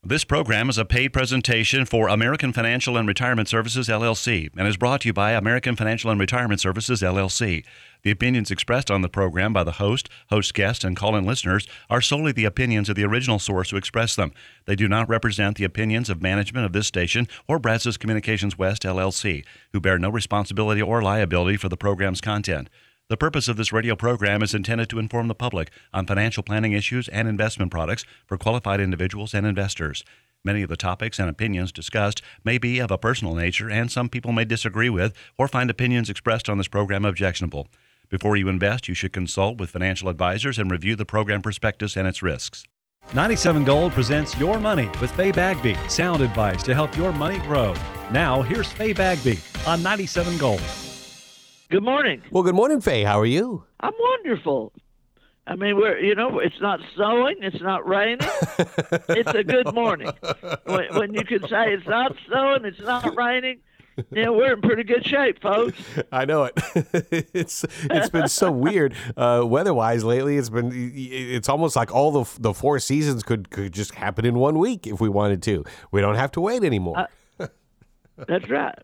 This program is a paid presentation for American Financial and Retirement Services, LLC, and is brought to you by American Financial and Retirement Services, LLC. The opinions expressed on the program by the host guests, and call-in listeners are solely the opinions of the original source who expressed them. They do not represent the opinions of management of this station or Brazos Communications West, LLC, who bear no responsibility or liability for the program's content. The purpose of this radio program is intended to inform the public on financial planning issues and investment products for qualified individuals and investors. Many of the topics and opinions discussed may be of a personal nature, and some people may disagree with or find opinions expressed on this program objectionable. Before you invest, you should consult with financial advisors and review the program prospectus and its risks. 97 Gold presents Your Money with Faye Bagby. Sound advice to help your money grow. Now, here's Faye Bagby on 97 Gold. Good morning. Well, good morning, Faye. How are you? I'm wonderful. I mean, it's not snowing, it's not raining. It's a good morning. When you can say it's not snowing, it's not raining, we're in pretty good shape, folks. I know it. It's been so weird weather-wise lately. It's almost like all the four seasons could just happen in 1 week if we wanted to. We don't have to wait anymore. That's right.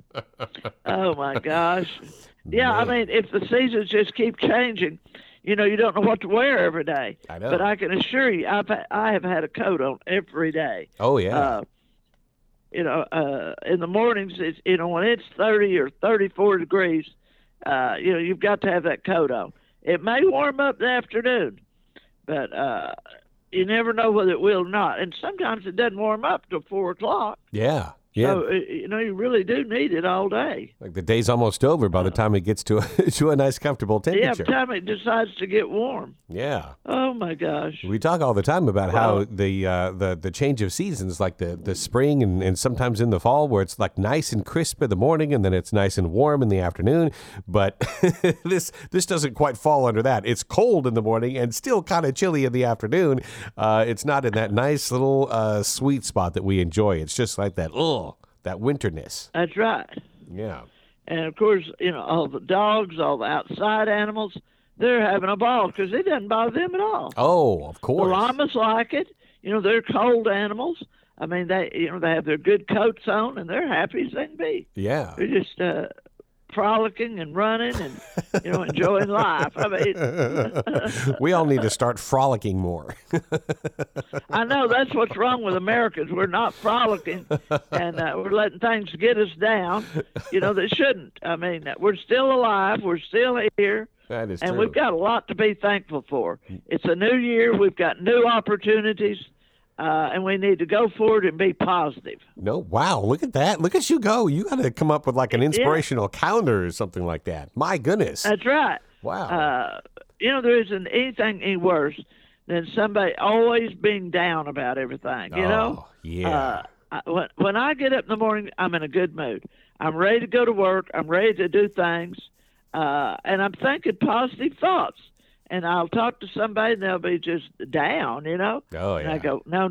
Oh my gosh. Yeah, I mean, if the seasons just keep changing, you don't know what to wear every day. I know. But I can assure you, I have had a coat on every day. Oh, yeah. In the mornings, when it's 30 or 34 degrees, you've got to have that coat on. It may warm up in the afternoon, but you never know whether it will or not. And sometimes it doesn't warm up till 4 o'clock. Yeah. So, you really do need it all day. Like the day's almost over by the time it gets to a nice, comfortable temperature. Yeah, by the time it decides to get warm. Yeah. Oh, my gosh. We talk all the time about how the change of seasons, like the spring and sometimes in the fall, where it's like nice and crisp in the morning and then it's nice and warm in the afternoon. But this doesn't quite fall under that. It's cold in the morning and still kind of chilly in the afternoon. It's not in that nice little sweet spot that we enjoy. It's just like that, that winterness. That's right. Yeah. And, of course, all the dogs, all the outside animals, they're having a ball because it doesn't bother them at all. Oh, of course. The llamas like it. They're cold animals. I mean, they have their good coats on, and they're happy as they can be. Yeah. They're just frolicking and running and, enjoying life. I mean, we all need to start frolicking more. I know that's what's wrong with Americans. We're not frolicking, and we're letting things get us down, that shouldn't. I mean, we're still alive. We're still here. That is and true. We've got a lot to be thankful for. It's a new year. We've got new opportunities. And we need to go forward and be positive. No, wow, look at that. Look at you go. You got to come up with like an inspirational calendar or something like that. My goodness. That's right. Wow. There isn't anything any worse than somebody always being down about everything, Yeah. When I get up in the morning, I'm in a good mood. I'm ready to go to work. I'm ready to do things. And I'm thinking positive thoughts. And I'll talk to somebody, and they'll be just down, Oh, yeah. And I go, no,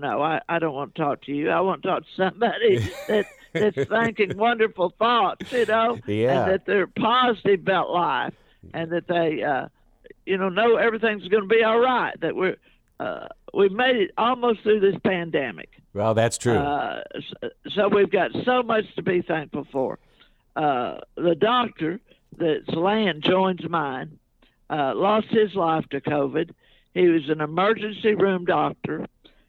I don't want to talk to you. I want to talk to somebody that's thinking wonderful thoughts, Yeah. and that they're positive about life, and that they, know everything's going to be all right, that we've made it almost through this pandemic. Well, that's true. So we've got so much to be thankful for. The doctor that's land joins mine, lost his life to COVID. He was an emergency room doctor,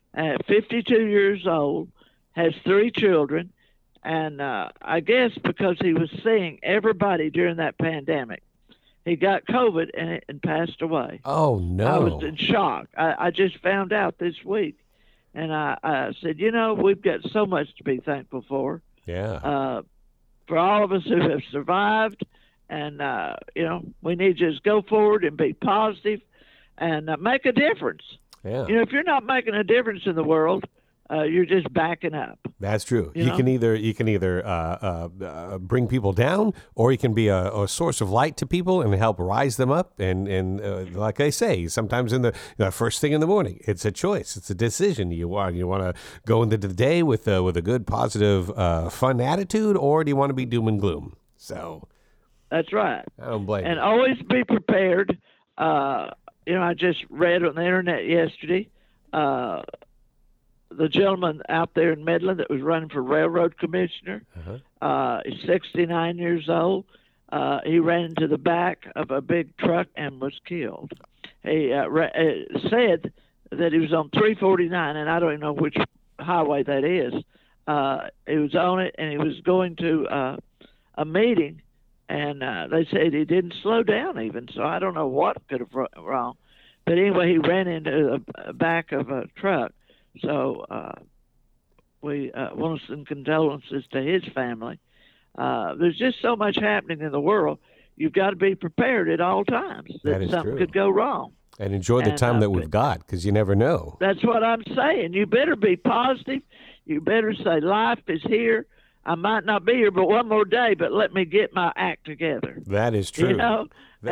52 years old, has 3 children, and I guess because he was seeing everybody during that pandemic, he got COVID and passed away. Oh, no. I was in shock. I just found out this week, and I said, we've got so much to be thankful for. Yeah. For all of us who have survived. And, we need to just go forward and be positive and make a difference. Yeah. If you're not making a difference in the world, you're just backing up. That's true. You can either bring people down, or you can be a source of light to people and help rise them up. And like I say, sometimes in the first thing in the morning, it's a choice. It's a decision. You want to go into the day with a good, positive, fun attitude, or do you want to be doom and gloom? So. That's right. I don't blame you. And always be prepared. I just read on the internet yesterday, the gentleman out there in Midland that was running for railroad commissioner. He's 69 years old. He ran into the back of a big truck and was killed. He said that he was on 349, and I don't even know which highway that is. He was on it, and he was going to a meeting, and they said he didn't slow down even, so I don't know what could have went wrong. But anyway, he ran into the back of a truck. So we want to send condolences to his family. There's just so much happening in the world. You've got to be prepared at all times that something could go wrong. And enjoy the time that we've got, because you never know. That's what I'm saying. You better be positive. You better say, life is here. I might not be here but one more day, but let me get my act together. That is true. You know?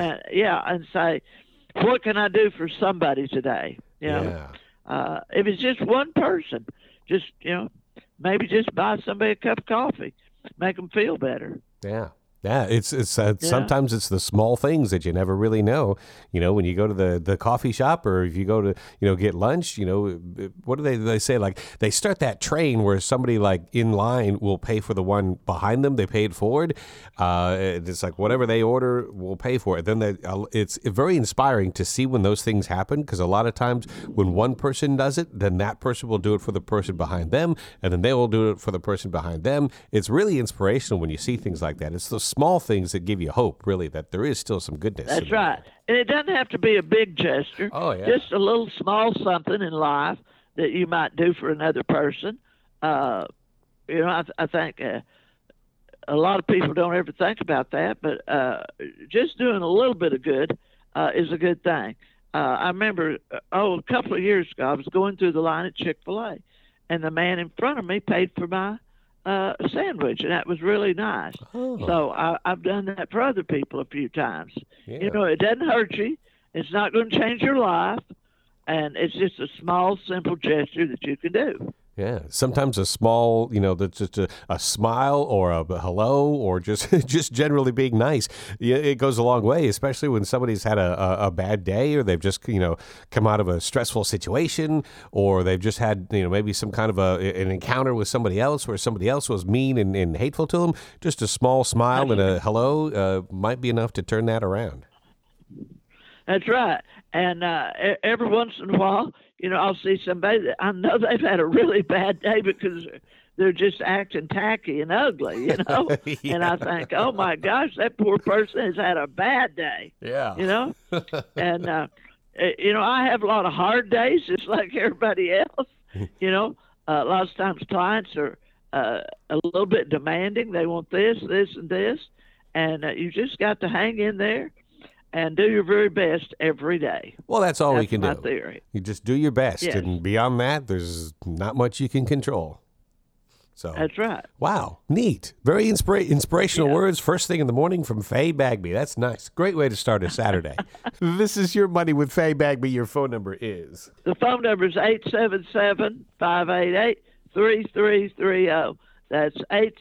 And say, what can I do for somebody today? You know? If it's just one person, just, maybe just buy somebody a cup of coffee, make them feel better. Yeah. Yeah, it's sometimes it's the small things that you never really know. When you go to the coffee shop, or if you go to get lunch, what do they say? Like, they start that train where somebody like in line will pay for the one behind them. They pay it forward. It's like whatever they order, we'll pay for it. Then it's very inspiring to see when those things happen, because a lot of times when one person does it, then that person will do it for the person behind them, and then they will do it for the person behind them. It's really inspirational when you see things like that. It's those small things that give you hope, really, that there is still some goodness. That's right. And it doesn't have to be a big gesture. Oh, yeah. Just a little small something in life that you might do for another person. I think a lot of people don't ever think about that, but just doing a little bit of good is a good thing. I remember, a couple of years ago, I was going through the line at Chick-fil-A, and the man in front of me paid for my sandwich, and that was really nice. So I've done that for other people a few times. It doesn't hurt you. It's not going to change your life, and it's just a small, simple gesture that you can do. Yeah, sometimes a small, that's just a smile or a hello, or just generally being nice. It goes a long way, especially when somebody's had a bad day, or they've just, come out of a stressful situation, or they've just had, maybe some kind of an encounter with somebody else where somebody else was mean and hateful to them. Just a small smile and a hello might be enough to turn that around. That's right. And every once in a while, I'll see somebody that I know they've had a really bad day because they're just acting tacky and ugly, Yeah. And I think, oh my gosh, that poor person has had a bad day. Yeah. And, I have a lot of hard days just like everybody else. A lot of times clients are a little bit demanding. They want this, and this. And you just got to hang in there and do your very best every day. Well, that's all we can do. That's my theory. You just do your best, yes. And beyond that, there's not much you can control. So that's right. Wow, neat. Very inspirational words first thing in the morning from Faye Bagby. That's nice. Great way to start a Saturday. This is Your Money with Faye Bagby. Your phone number is? The phone number is 877-588-3330. That's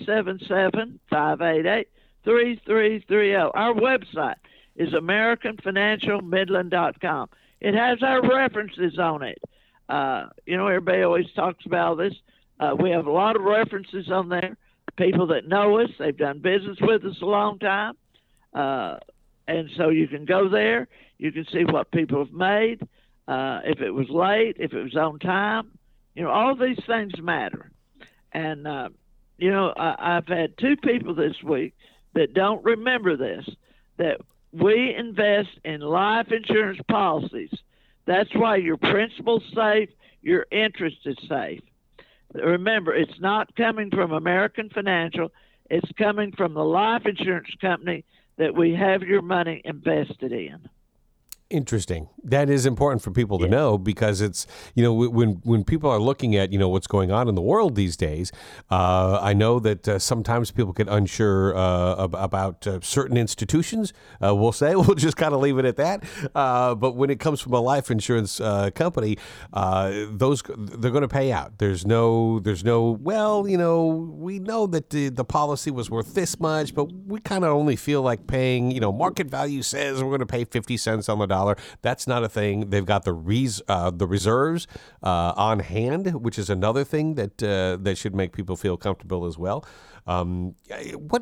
877-588-3330. Our website is AmericanFinancialMidland.com. It has our references on it. Everybody always talks about this. We have a lot of references on there. People that know us, they've done business with us a long time. And so you can go there. You can see what people have made, if it was late, if it was on time. All these things matter. And, I've had two people this week that don't remember this, that we invest in life insurance policies. That's why your principal's safe, your interest is safe. Remember, it's not coming from American Financial. It's coming from the life insurance company that we have your money invested in. Interesting. That is important for people to know, because it's, when people are looking at, what's going on in the world these days, I know that sometimes people get unsure about certain institutions. We'll just kind of leave it at that. But when it comes from a life insurance company, they're going to pay out. There's no, we know that the policy was worth this much, but we kind of only feel like paying, market value says we're going to pay 50 cents on the dollar. dollar. That's not a thing. They've got the reserves on hand, which is another thing that should make people feel comfortable as well. What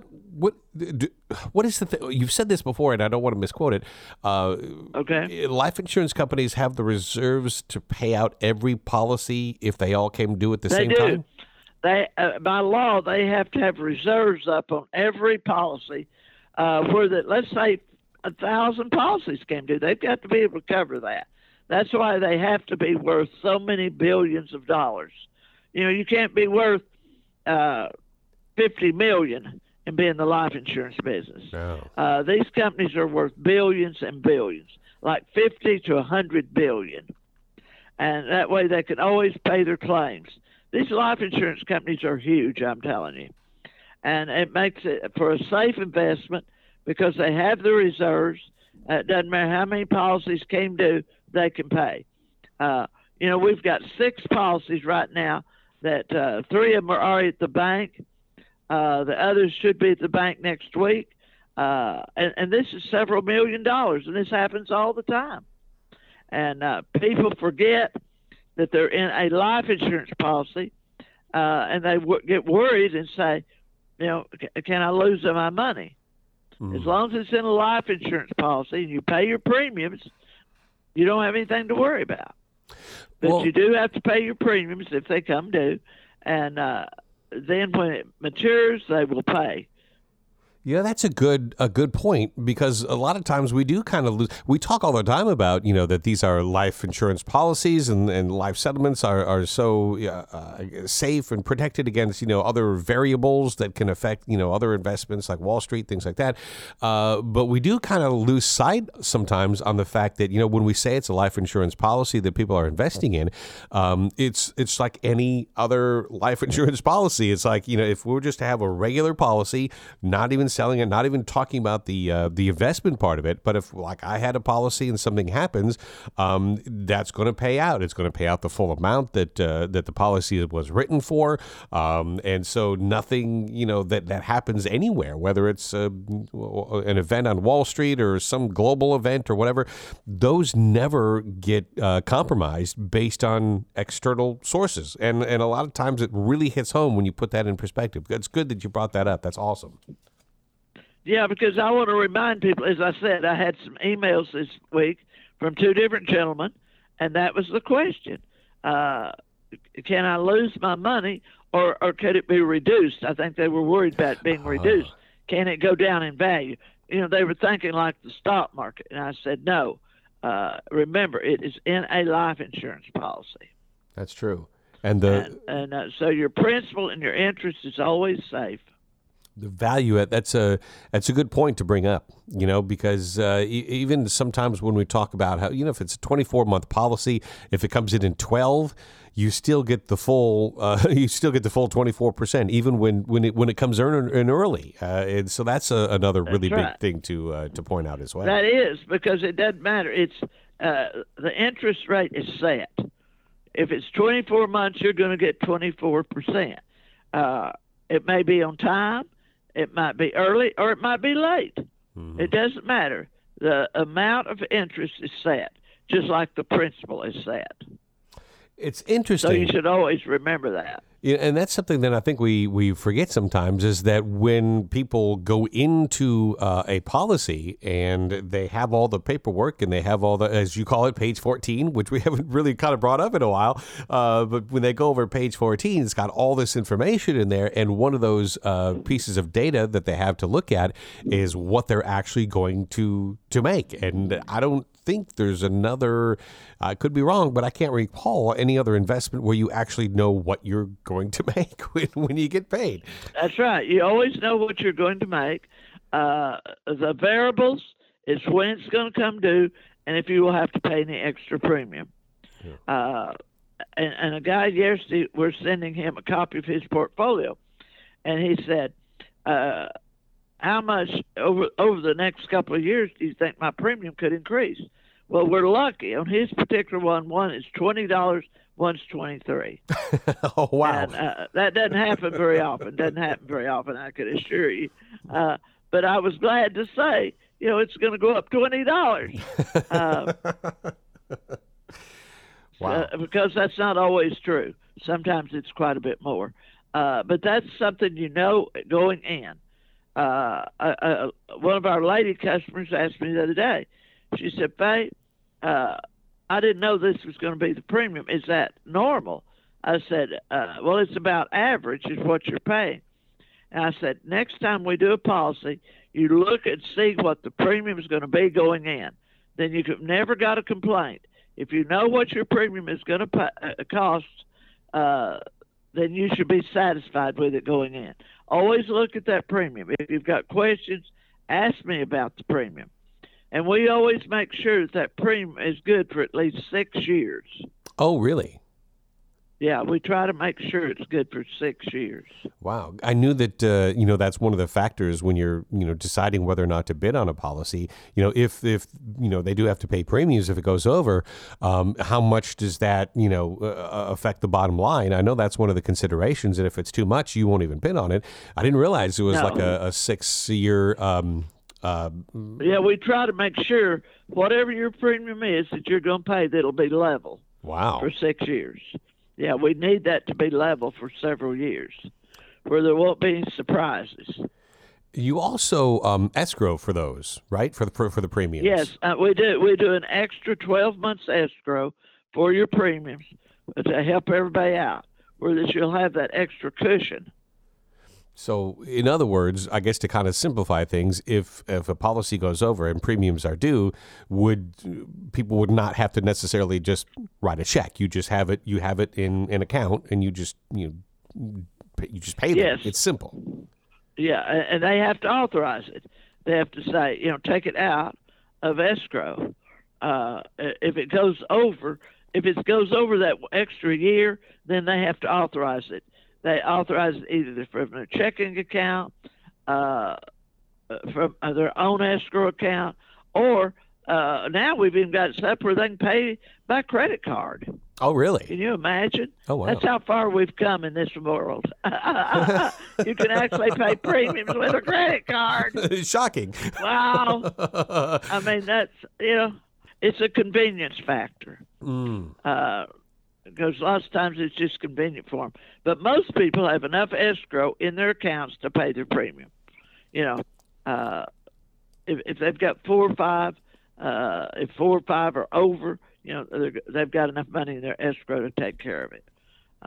is the thing? You've said this before, and I don't want to misquote it. Okay. Life insurance companies have the reserves to pay out every policy if they all came due at the same time? They by law, they have to have reserves up on every policy let's say 1,000 policies came due. They've got to be able to cover that. That's why they have to be worth so many billions of dollars. You can't be worth $50 million and be in the life insurance business. No. These companies are worth billions and billions, like 50 to 100 billion. And that way they can always pay their claims. These life insurance companies are huge, I'm telling you. And it makes it for a safe investment because they have the reserves. It doesn't matter how many policies came due, they can pay. We've got 6 policies right now that 3 of them are already at the bank. The others should be at the bank next week. And this is several $1 million, and this happens all the time. And people forget that they're in a life insurance policy, and they get worried and say, can I lose my money? Mm-hmm. As long as it's in a life insurance policy and you pay your premiums, you don't have anything to worry about. But you do have to pay your premiums if they come due, and then when it matures, they will pay. Yeah, that's a good point, because a lot of times we do kind of lose. We talk all the time about, that these are life insurance policies and life settlements are so safe and protected against, other variables that can affect, other investments like Wall Street, things like that. But we do kind of lose sight sometimes on the fact that, when we say it's a life insurance policy that people are investing in, it's like any other life insurance policy. It's like, if we were just to have a regular policy, not even selling it, not even talking about the investment part of it, but if like I had a policy and something happens, that's going to pay out. It's going to pay out the full amount that the policy was written for, and so nothing that happens anywhere, whether it's an event on Wall Street or some global event or whatever, those never get compromised based on external sources, and a lot of times it really hits home when you put that in perspective. It's good that you brought that up. That's awesome. Yeah, because I want to remind people, as I said, I had some emails this week from 2 different gentlemen, and that was the question. Can I lose my money, or could it be reduced? I think they were worried about being reduced. Can it go down in value? They were thinking like the stock market, and I said, no. Remember, it is in a life insurance policy. That's true. So your principal and your interest is always safe. The value, that's a good point to bring up, because even sometimes when we talk about how, if it's a 24-month policy, if it comes in 12, you still get the full 24%, even when it comes in early. And so that's another really big thing to point out as well. That is, because it doesn't matter. It's the interest rate is set. If it's 24 months, you're going to get 24%. It may be on time. It might be early or it might be late. Mm-hmm. It doesn't matter. The amount of interest is set, just like the principal is set. It's interesting. So you should always remember that. Yeah, and that's something that I think we forget sometimes, is that when people go into a policy and they have all the paperwork and they have all the, as you call it, page 14, which we haven't really kind of brought up in a while, but when they go over page 14, it's got all this information in there, and one of those pieces of data that they have to look at is what they're actually going to make. And I don't think there's another, I could be wrong, but I can't recall any other investment where you actually know what you're going to make when you get paid. That's right. You always know what you're going to make. The variables is when it's going to come due and if you will have to pay any extra premium. Yeah. And a guy yesterday, we're sending him a copy of his portfolio, and he said, how much over the next couple of years do you think my premium could increase? Well, we're lucky. On his particular one is $20, one's $23. Oh, wow. And that doesn't happen very often. I could assure you. But I was glad to say it's going to go up $20. Wow. Because that's not always true. Sometimes it's quite a bit more. But that's something going in. One of our lady customers asked me the other day. She said, Faye, I didn't know this was going to be the premium. Is that normal? I said, well, it's about average is what you're paying. And I said, next time we do a policy, you look and see what the premium is going to be going in. Then you've never got a complaint. If you know what your premium is going to cost, then you should be satisfied with it going in. Always look at that premium. If you've got questions, ask me about the premium. And we always make sure that premium is good for at least 6 years. Oh, really? Yeah, we try to make sure it's good for 6 years. Wow. I knew that, that's one of the factors when you're, deciding whether or not to bid on a policy. If they do have to pay premiums if it goes over, how much does that, affect the bottom line? I know that's one of the considerations. And if it's too much, you won't even bid on it. I didn't realize it was like a 6-year. Yeah, we try to make sure whatever your premium is that you're going to pay, that'll be level. Wow. For 6 years. Yeah, we need that to be level for several years, where there won't be any surprises. You also escrow for those, right? For the premiums. Yes, we do. We do an extra 12 months escrow for your premiums to help everybody out, where that you'll have that extra cushion. So, in other words, I guess to kind of simplify things, if a policy goes over and premiums are due, people would not have to necessarily just write a check. You just have it. You have it in an account, and you just pay them. Yes. It's simple. Yeah, and they have to authorize it. They have to say, take it out of escrow. If it goes over that extra year, then they have to authorize it. They authorize it either from their checking account, from their own escrow account, or now we've even got it set up where they can pay by credit card. Oh, really? Can you imagine? Oh, wow. That's how far we've come in this world. You can actually pay premiums with a credit card. Shocking. Wow. I mean, that's, it's a convenience factor. Because lots of times it's just convenient for them. But most people have enough escrow in their accounts to pay their premium. If they've got 4 or 5, if 4 or 5 are over, they've got enough money in their escrow to take care of it.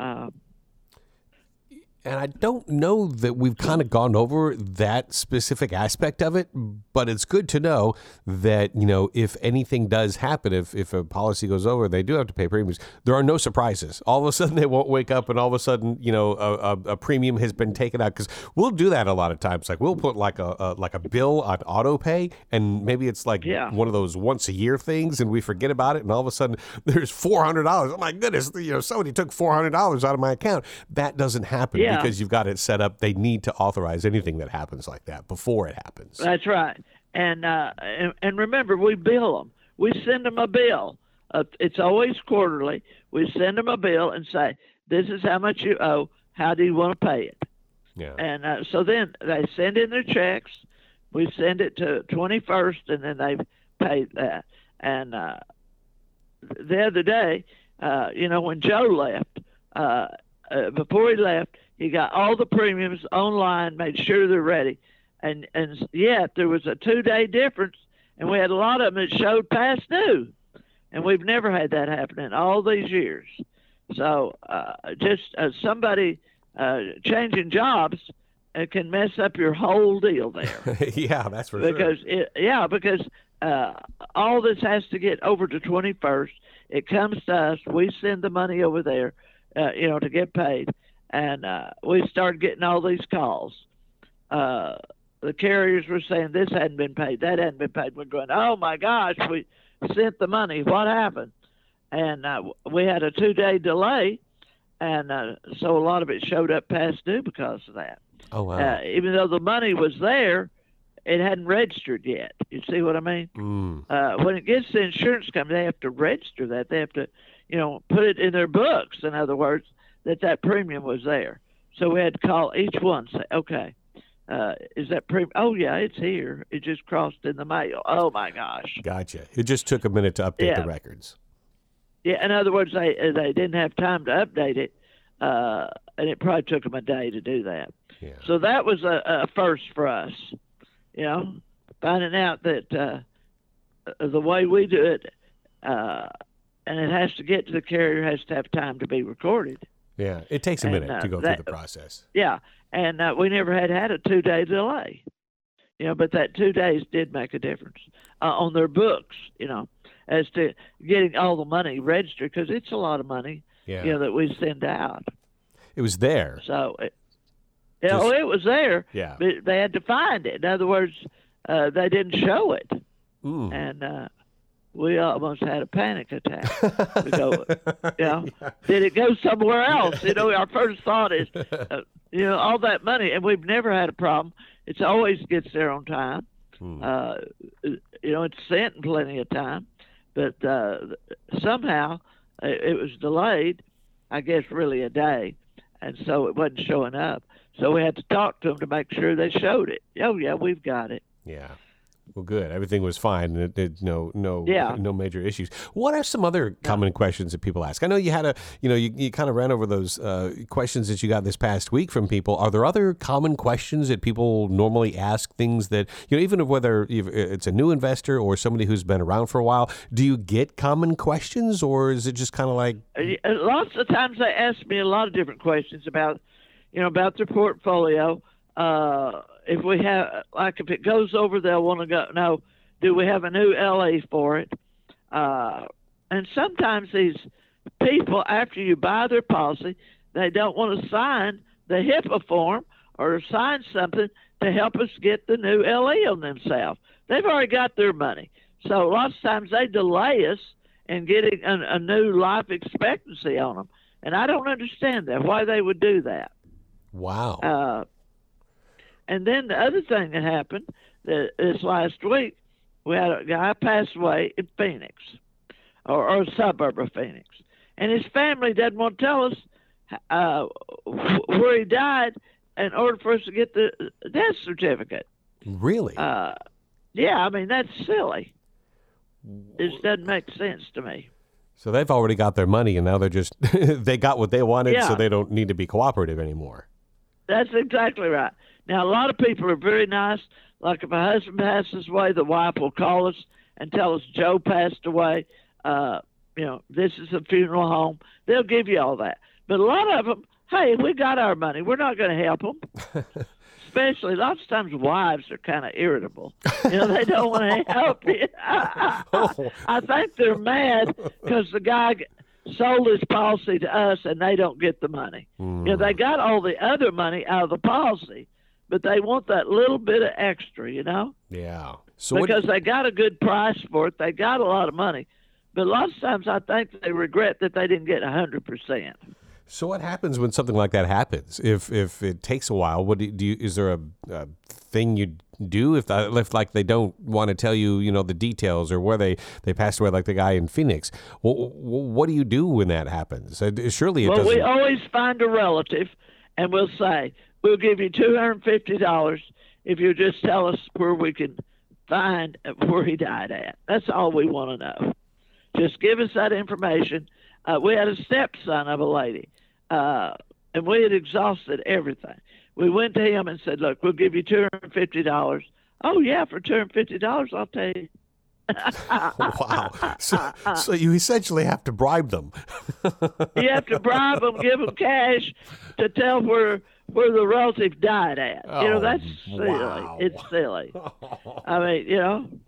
And I don't know that we've kind of gone over that specific aspect of it, but it's good to know that, if anything does happen, if a policy goes over, they do have to pay premiums. There are no surprises. All of a sudden they won't wake up and all of a sudden, a premium has been taken out, because we'll do that a lot of times. Like we'll put like a bill on auto pay, and maybe it's like one of those once a year things, and we forget about it. And all of a sudden there's $400. Oh my goodness. Somebody took $400 out of my account. That doesn't happen. Yeah. Because you've got it set up, they need to authorize anything that happens like that before it happens. That's right. And remember, we bill them. We send them a bill. It's always quarterly. We send them a bill and say, this is how much you owe. How do you want to pay it? Yeah. And so then they send in their checks. We send it to 21st, and then they pay that. And the other day, when Joe left, before he left, he got all the premiums online, made sure they're ready. And yet there was a 2-day difference, and we had a lot of them that showed past due. And we've never had that happen in all these years. So somebody changing jobs can mess up your whole deal there. Yeah, that's for because sure. Because all this has to get over to 21st. It comes to us. We send the money over there, to get paid. And we started getting all these calls. The carriers were saying this hadn't been paid, that hadn't been paid. We're going, oh my gosh, we sent the money. What happened? And we had a 2-day delay, and so a lot of it showed up past due because of that. Oh wow! Even though the money was there, it hadn't registered yet. You see what I mean? When it gets to the insurance company, they have to register that. They have to, put it in their books. In other words, that premium was there. So we had to call each one and say, okay, is that oh yeah, it's here. It just crossed in the mail. Oh my gosh. Gotcha. It just took a minute to update the records. Yeah, in other words, they didn't have time to update it, and it probably took them a day to do that. Yeah. So that was a first for us, finding out that the way we do it, and it has to get to the carrier, has to have time to be recorded. Yeah, it takes a minute to go through the process. Yeah, and we never had a 2-day delay, but that 2 days did make a difference on their books, as to getting all the money registered, because it's a lot of money, that we send out. It was there. So, it was there. Yeah. But they had to find it. In other words, they didn't show it. Mm. And we almost had a panic attack. We go, did it go somewhere else? Our first thought is, all that money, and we've never had a problem. It always gets there on time. It's sent in plenty of time. But somehow it was delayed, I guess really a day, and so it wasn't showing up. So we had to talk to them to make sure they showed it. Oh, yeah, we've got it. Yeah. Well, good. Everything was fine. No major issues. What are some other common questions that people ask? I know you had you kind of ran over those questions that you got this past week from people. Are there other common questions that people normally ask? Things that, even whether it's a new investor or somebody who's been around for a while, do you get common questions, or is it just kind of like? Lots of times they ask me a lot of different questions about their portfolio. If we have, if it goes over, they'll want to know, do we have a new LA for it? And sometimes these people, after you buy their policy, they don't want to sign the HIPAA form or sign something to help us get the new LA on themselves. They've already got their money. So lots of times they delay us in getting a new life expectancy on them. And I don't understand that, why they would do that. Wow. And then the other thing that happened this last week, we had a guy pass away in Phoenix, or a suburb of Phoenix. And his family doesn't want to tell us where he died in order for us to get the death certificate. Really? Yeah, I mean, that's silly. It just doesn't make sense to me. So they've already got their money, and now they're just, they got what they wanted, so they don't need to be cooperative anymore. That's exactly right. Now, a lot of people are very nice. Like if a husband passes away, the wife will call us and tell us Joe passed away. This is a funeral home. They'll give you all that. But a lot of them, hey, we got our money. We're not going to help them. Especially, lots of times wives are kind of irritable. They don't want to help you. I think they're mad because the guy sold his policy to us and they don't get the money. They got all the other money out of the policy, but they want that little bit of extra, Yeah. So because they got a good price for it. They got a lot of money. But lots of times I think they regret that they didn't get 100%. So what happens when something like that happens? If it takes a while, what do you? Is there a thing you do if like they don't want to tell you, the details or where they passed away, like the guy in Phoenix? What do you do when that happens? Surely it doesn't. Well, we always find a relative, and we'll say we'll give you $250 if you just tell us where we can find where he died at. That's all we want to know. Just give us that information. We had a stepson of a lady, and we had exhausted everything. We went to him and said, look, we'll give you $250. Oh, yeah, for $250, I'll tell you. Wow. So you essentially have to bribe them. You have to bribe them, give them cash to tell where the relative died at. That's silly. Wow. It's silly. I mean,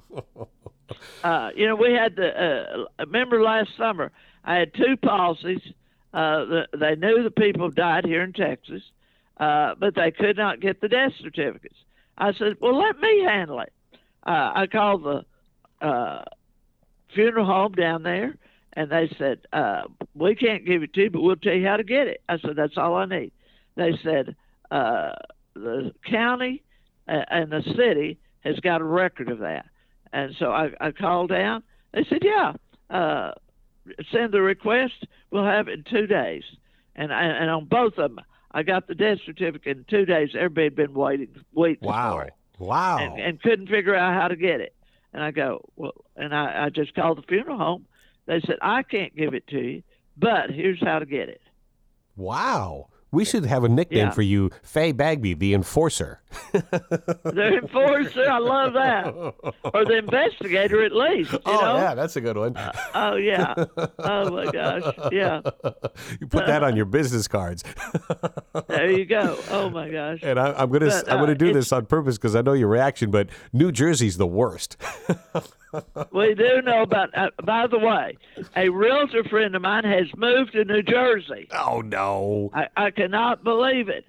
we had remember last summer, I had 2 policies. They knew the people died here in Texas, but they could not get the death certificates. I said, well, let me handle it. I called the funeral home down there, and they said, we can't give it to you, but we'll tell you how to get it. I said, that's all I need. They said, the county and the city has got a record of that. And so I called down. They said, yeah, send the request. We'll have it in 2 days. And on both of them, I got the death certificate in 2 days. Everybody had been waiting weeks for it. Wow. And couldn't figure out how to get it. And I go, well, and I just called the funeral home. They said, I can't give it to you, but here's how to get it. Wow. We should have a nickname for you, Faye Bagby, the enforcer. The enforcer, I love that. Or the investigator, at least. You know? Yeah, that's a good one. Oh, yeah. Oh, my gosh. Yeah. You put that on your business cards. There you go. Oh, my gosh. And I'm gonna do this on purpose because I know your reaction, but New Jersey's the worst. We do know about, by the way, a realtor friend of mine has moved to New Jersey. Oh, no. I cannot believe it.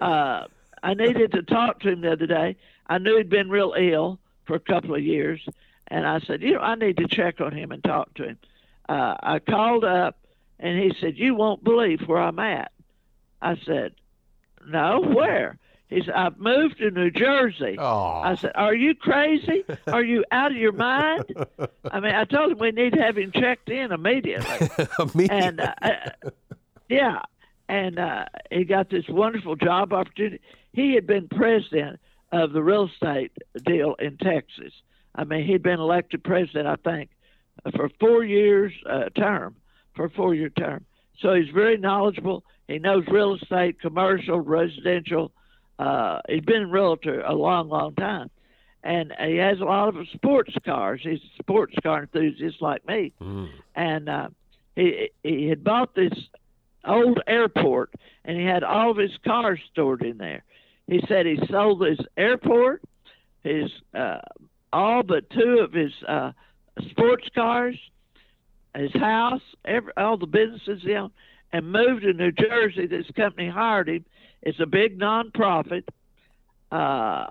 I needed to talk to him the other day. I knew he'd been real ill for a couple of years, and I said, I need to check on him and talk to him. I called up, and he said, you won't believe where I'm at. I said, no, where? He said, I've moved to New Jersey. Oh. I said, are you crazy? Are you out of your mind? I mean, I told him we need to have him checked in immediately. And, yeah. And he got this wonderful job opportunity. He had been president of the real estate deal in Texas. I mean, he'd been elected president, I think, for 4 years term, for a 4-year term. So he's very knowledgeable. He knows real estate, commercial, residential. He's been a realtor a long, long time. And he has a lot of sports cars. He's a sports car enthusiast like me. And he had bought this old airport, and he had all of his cars stored in there. He said he sold his airport, his all but 2 of his sports cars, his house, all the businesses he owned, and moved to New Jersey. This company hired him. It's a big nonprofit, and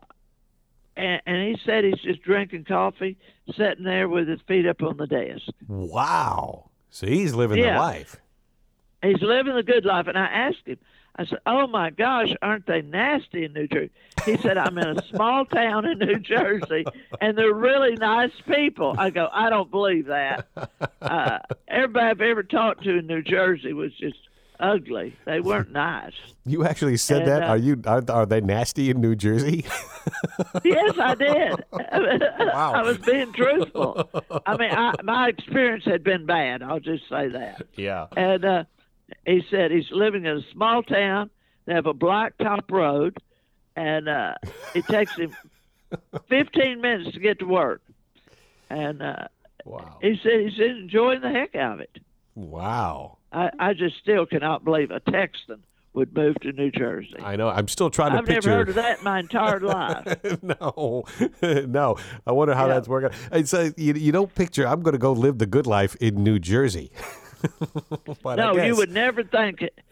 he said he's just drinking coffee, sitting there with his feet up on the desk. Wow. So he's living the life. He's living the good life. And I asked him, I said, oh, my gosh, aren't they nasty in New Jersey? He said, I'm in a small town in New Jersey, and they're really nice people. I go, I don't believe that. Everybody I've ever talked to in New Jersey was just ugly. They weren't nice. You actually said that? Are they nasty in New Jersey? Yes, I did. Wow. I was being truthful. I mean, my experience had been bad. I'll just say that. Yeah. And he said he's living in a small town. They have a blacktop road, and it takes him 15 minutes to get to work. And wow. he said he's enjoying the heck out of it. Wow. I just still cannot believe a Texan would move to New Jersey. I know. I'm still trying to I've picture. never heard of that in my entire life. No. I wonder how that's working. So you don't picture, I'm going to go live the good life in New Jersey. But no, you would never think it.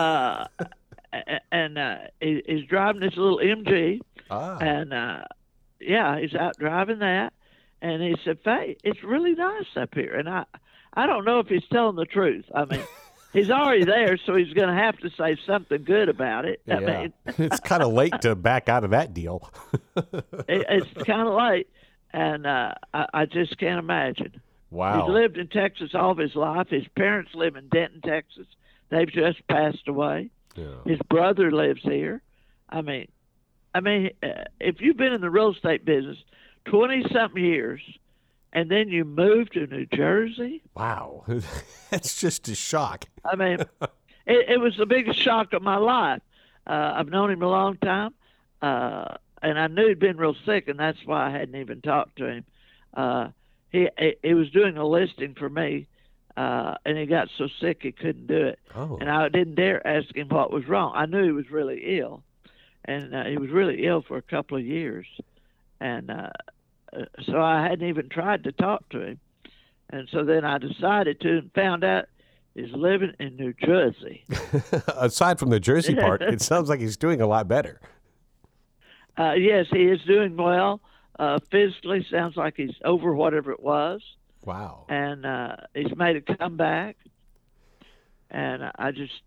He's driving this little MG. And, he's out driving that. And he said, Faye, it's really nice up here. And I don't know if he's telling the truth. I mean, he's already there, so he's going to have to say something good about it. Yeah. I mean, it's kind of late to back out of that deal. It's kind of late, and I just can't imagine. Wow. He's lived in Texas all of his life. His parents live in Denton, Texas. They've just passed away. Yeah. His brother lives here. I mean, if you've been in the real estate business 20-something years, and then you move to New Jersey? Wow. That's just a shock. I mean, it was the biggest shock of my life. I've known him a long time, and I knew he'd been real sick, and that's why I hadn't even talked to him. He was doing a listing for me, and he got so sick he couldn't do it. Oh. And I didn't dare ask him what was wrong. I knew he was really ill, and he was really ill for a couple of years. And so I hadn't even tried to talk to him. And so then I decided to and found out he's living in New Jersey. Aside from the Jersey part, it sounds like he's doing a lot better. Yes, he is doing well. Physically, sounds like he's over whatever it was. Wow. And he's made a comeback. And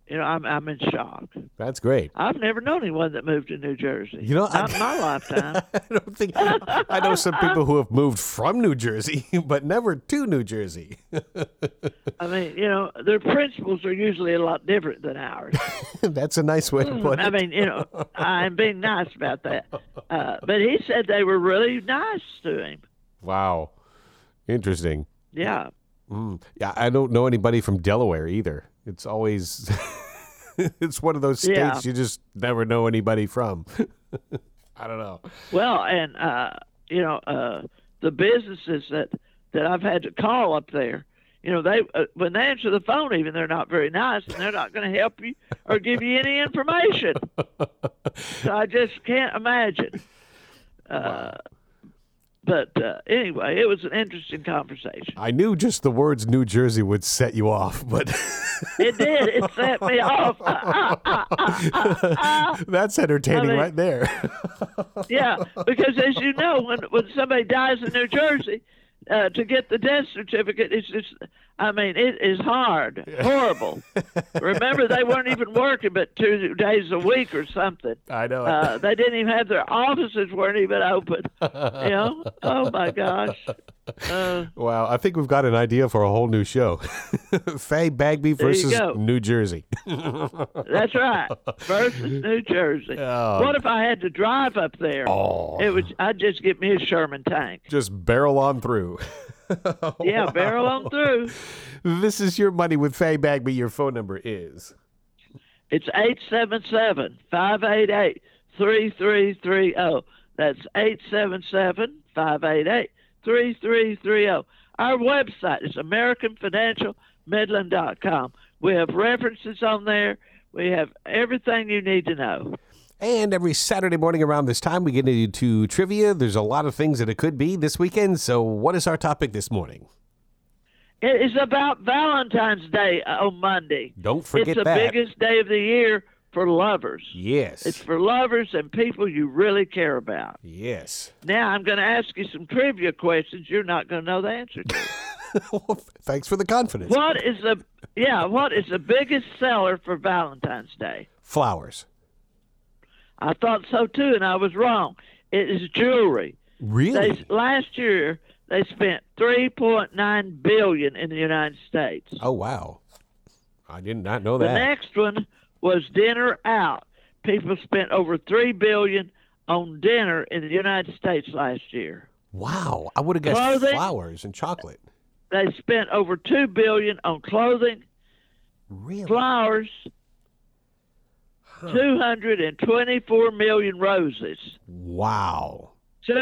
I'm in shock. That's great. I've never known anyone that moved to New Jersey. Not in my lifetime. I don't think I know some people who have moved from New Jersey, but never to New Jersey. I mean, their principles are usually a lot different than ours. That's a nice way to put it. I mean, I'm being nice about that. But he said they were really nice to him. Wow. Interesting. Yeah. Yeah, I don't know anybody from Delaware either. It's always, it's one of those states you just never know anybody from. I don't know. Well, and, the businesses that I've had to call up there, they when they answer the phone, even they're not very nice, and they're not going to help you or give you any information. So I just can't imagine. But anyway, it was an interesting conversation. I knew just the words New Jersey would set you off, but it did. It set me off. That's entertaining right there. Yeah, because as you know, when somebody dies in New Jersey, to get the death certificate, it's just, it is hard, horrible. Remember, they weren't even working but 2 days a week or something. I know. They didn't even have their offices weren't even open. Oh my gosh. Wow, I think we've got an idea for a whole new show. Faye Bagby versus New Jersey. That's right. Versus New Jersey. Oh. What if I had to drive up there? I'd just get me a Sherman tank. Just barrel on through. Yeah, barrel on through. This is Your Money with Faye Bagby. Your phone number is? It's 877-588-3330. That's 877-588-3330. Our website is AmericanFinancialMidland.com. We have references on there. We have everything you need to know. And every Saturday morning around this time, we get into trivia. There's a lot of things that it could be this weekend. So what is our topic this morning? It is about Valentine's Day on Monday. Don't forget that. It's the biggest day of the year for lovers. Yes. It's for lovers and people you really care about. Yes. Now, I'm going to ask you some trivia questions you're not going to know the answer to. Well, thanks for the confidence. What is the biggest seller for Valentine's Day? Flowers. I thought so too, and I was wrong. It is jewelry. Really? Last year they spent $3.9 billion in the United States. Oh wow! I did not know that. The next one was dinner out. People spent over $3 billion on dinner in the United States last year. Wow! I would have guessed flowers and chocolate. They spent over $2 billion on clothing. Really? Flowers. 224 million roses. Wow.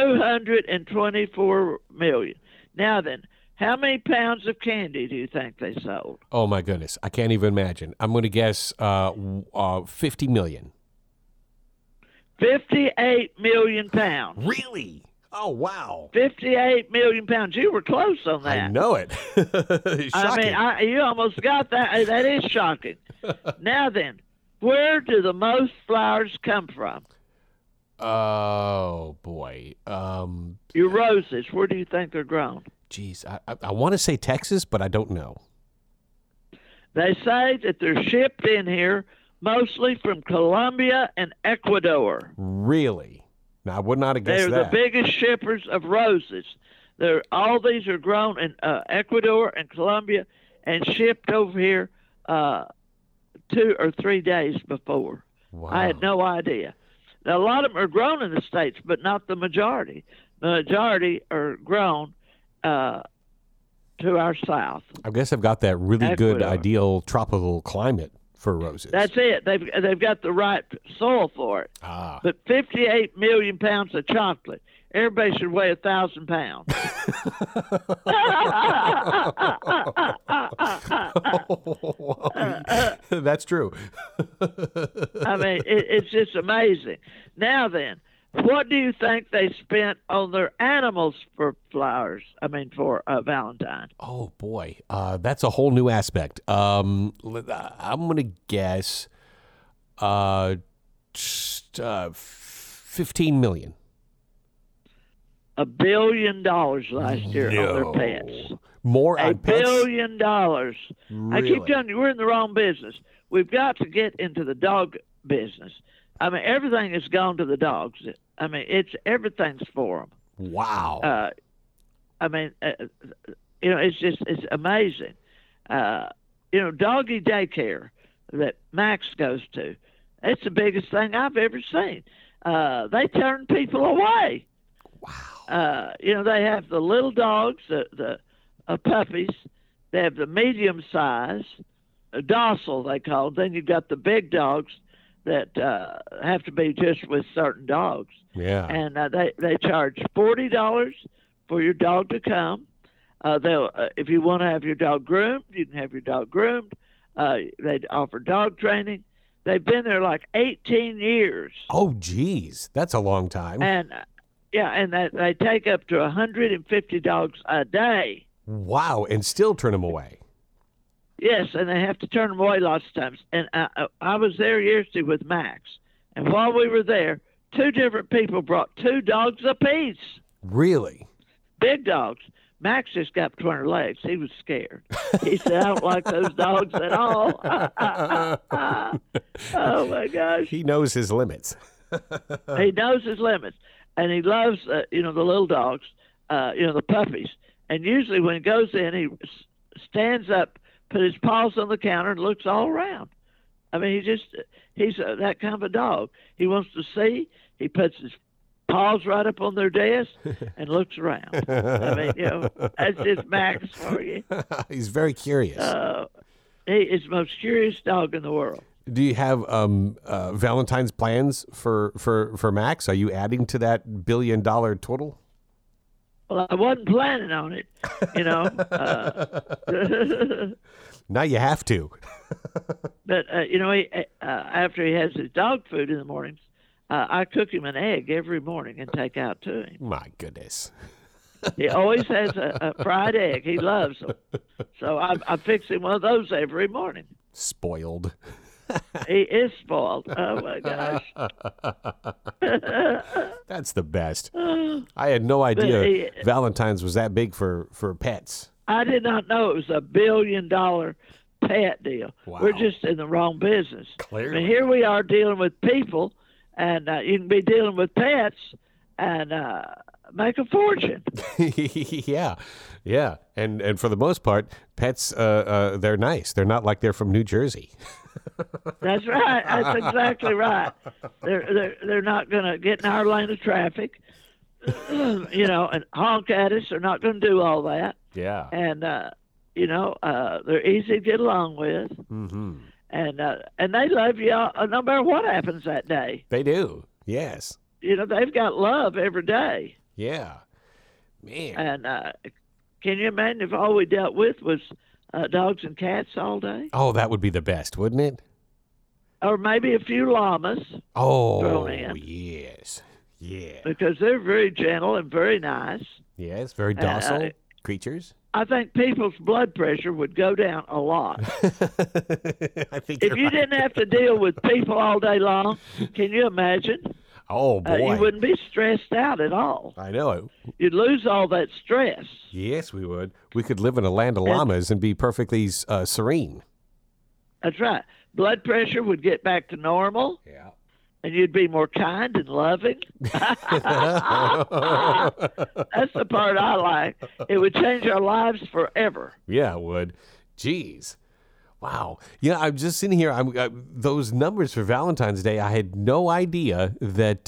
224 million. Now then, how many pounds of candy do you think they sold? Oh my goodness, I can't even imagine. I'm going to guess 50 million. 58 million pounds. Really? Oh wow. 58 million pounds. You were close on that. I know it. Shocking. You almost got that. That is shocking. Now then, where do the most flowers come from? Oh, boy. Your roses, where do you think they're grown? Geez, I want to say Texas, but I don't know. They say that they're shipped in here mostly from Colombia and Ecuador. Really? Now, I would not have guessed that. They're the biggest shippers of roses. All these are grown in Ecuador and Colombia and shipped over here 2 or 3 days before. Wow. I had no idea. Now, a lot of them are grown in the States, but not the majority. The majority are grown to our south. I guess I've got that really Ecuador. good, ideal tropical climate for roses. That's it. They've got the right soil for it. Ah. But 58 million pounds of chocolate. Everybody should weigh 1,000 pounds. That's true. It's just amazing. Now then, what do you think they spent on their animals for flowers? For Valentine. Oh boy, that's a whole new aspect. I'm gonna guess, 15 million. $1 billion last year on their pets. More on $1 pets? billion. I keep Really? telling you, we're in the wrong business. We've got to get into the dog business. I mean, everything has gone to the dogs. I mean, everything's for them. Wow. I mean, it's amazing. Doggy daycare that Max goes to, it's the biggest thing I've ever seen. They turn people away. Wow. They have the little dogs, the puppies. They have the medium size, docile they call it. Then you've got the big dogs that have to be just with certain dogs. Yeah. And they charge $40 for your dog to come. If you want to have your dog groomed, you can have your dog groomed. They offer dog training. They've been there like 18 years. Oh, geez. That's a long time. And they take up to 150 dogs a day. Wow. And still turn them away. Yes, and they have to turn them away lots of times. And I was there yesterday with Max. And while we were there, 2 different people brought 2 dogs apiece. Really? Big dogs. Max just got between her legs. He was scared. He said, I don't like those dogs at all. Oh, my gosh. He knows his limits. He knows his limits. And he loves, the little dogs, the puppies. And usually when he goes in, he stands up, put his paws on the counter, and looks all around. I mean, he's that kind of a dog. He wants to see. He puts his paws right up on their desk and looks around. I mean, that's just Max for you. He's very curious. He is the most curious dog in the world. Do you have Valentine's plans for Max? Are you adding to that $1 billion total? Well, I wasn't planning on it, Now you have to. But, after he has his dog food in the mornings, I cook him an egg every morning and take out to him. My goodness. He always has a fried egg. He loves them. So I fix him one of those every morning. Spoiled. He is spoiled. Oh, my gosh. That's the best. I had no idea Valentine's was that big for pets. I did not know it was $1 billion pet deal. Wow. We're just in the wrong business. Clearly. I mean, here we are dealing with people, and you can be dealing with pets and make a fortune. Yeah. And for the most part, pets, they're nice. They're not like they're from New Jersey. That's right. That's exactly right. They're not going to get in our lane of traffic, and honk at us. They're not going to do all that. Yeah. And they're easy to get along with. Mm-hmm. And they love you no matter what happens that day. They do. Yes. They've got love every day. Yeah. Man. And can you imagine if all we dealt with was dogs and cats all day? Oh, that would be the best, wouldn't it? Or maybe a few llamas. Oh, thrown in. Yes. Yeah. Because they're very gentle and very nice. Yes, very docile creatures. I think people's blood pressure would go down a lot. I think If you didn't have to deal with people all day long, can you imagine? Oh, boy. You wouldn't be stressed out at all. I know. You'd lose all that stress. Yes, we would. We could live in a land of llamas and be perfectly serene. That's right. Blood pressure would get back to normal. Yeah. And you'd be more kind and loving. That's the part I like. It would change our lives forever. Yeah, it would. Jeez. Wow. I'm just sitting here. Those numbers for Valentine's Day, I had no idea that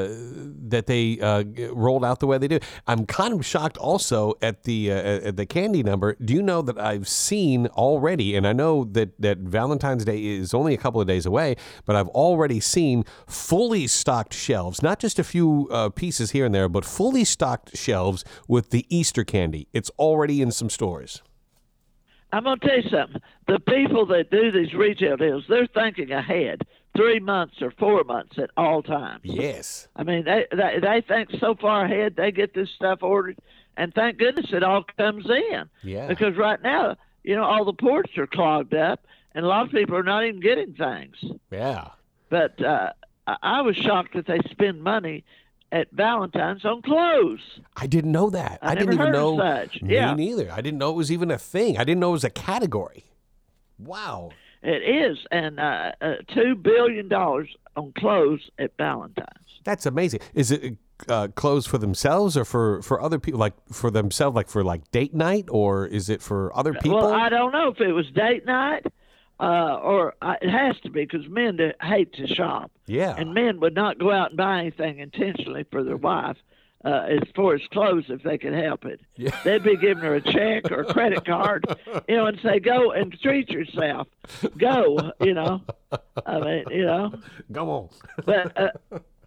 they rolled out the way they do. I'm kind of shocked also at the candy number. Do you know that I've seen already, and I know that Valentine's Day is only a couple of days away, but I've already seen fully stocked shelves, not just a few pieces here and there, but fully stocked shelves with the Easter candy. It's already in some stores. I'm going to tell you something. The people that do these retail deals, they're thinking ahead 3 months or 4 months at all times. Yes. I mean, they think so far ahead, they get this stuff ordered, and thank goodness it all comes in. Yeah. Because right now, all the ports are clogged up, and a lot of people are not even getting things. Yeah. But I was shocked that they spend money at Valentine's on clothes. I didn't know that. I didn't never even heard know. of such. Me Yeah. neither. I didn't know it was even a thing. I didn't know it was a category. Wow. It is, and $2 billion on clothes at Valentine's. That's amazing. Is it clothes for themselves or for other people, like for themselves, like for like date night, or is it for other people? Well, I don't know if it was date night or it has to be, because men hate to shop. Yeah. And men would not go out and buy anything intentionally for their wife as far as clothes if they could help it. Yeah. They'd be giving her a check or a credit card, and say, go and treat yourself. Go, I mean, Come on. But